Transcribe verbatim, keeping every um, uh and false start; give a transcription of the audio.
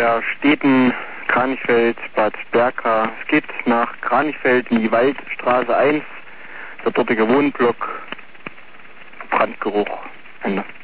der Städten Kranichfeld, Bad Berka. Es geht nach Kranichfeld in die Waldstraße eins, der dortige Wohnblock, Brandgeruch, Ende.